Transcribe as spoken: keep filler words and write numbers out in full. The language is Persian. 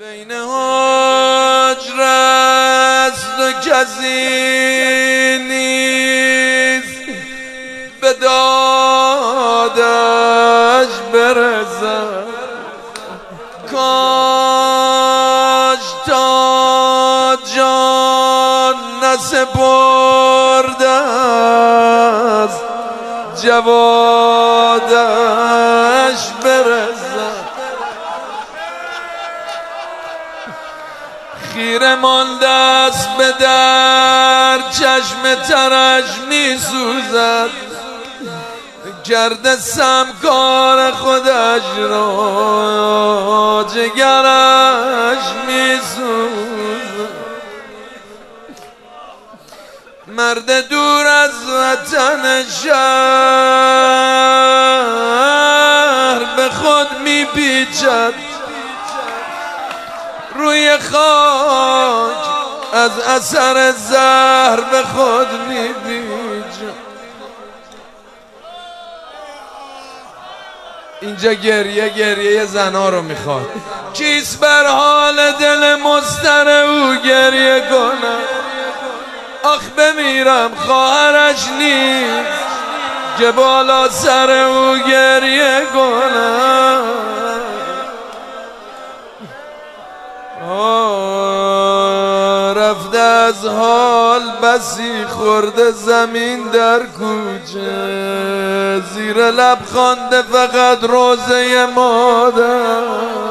بین هجر است و کسی نیست به دادش برسد. کاش تا جان نسپرده است جوادش برسد. خیره مانده است به در چشم ترش می سوزد. کرده سمکار خودش را جگرش می سوزد. مرد دور از وطن شهر به خود می پیچد. روی خاک از اثر زهر به خود می پیچد. اینجا گریه گریه زنا رو میخواد. کیست بر حال دل مضطر او گریه کنم؟ آخ بمیرم خواهرش نیست که بالا سر او گریه کنم. رفته از حال بسی خورده زمین در کوچه. زیر لب خوانده فقط روزه مادر.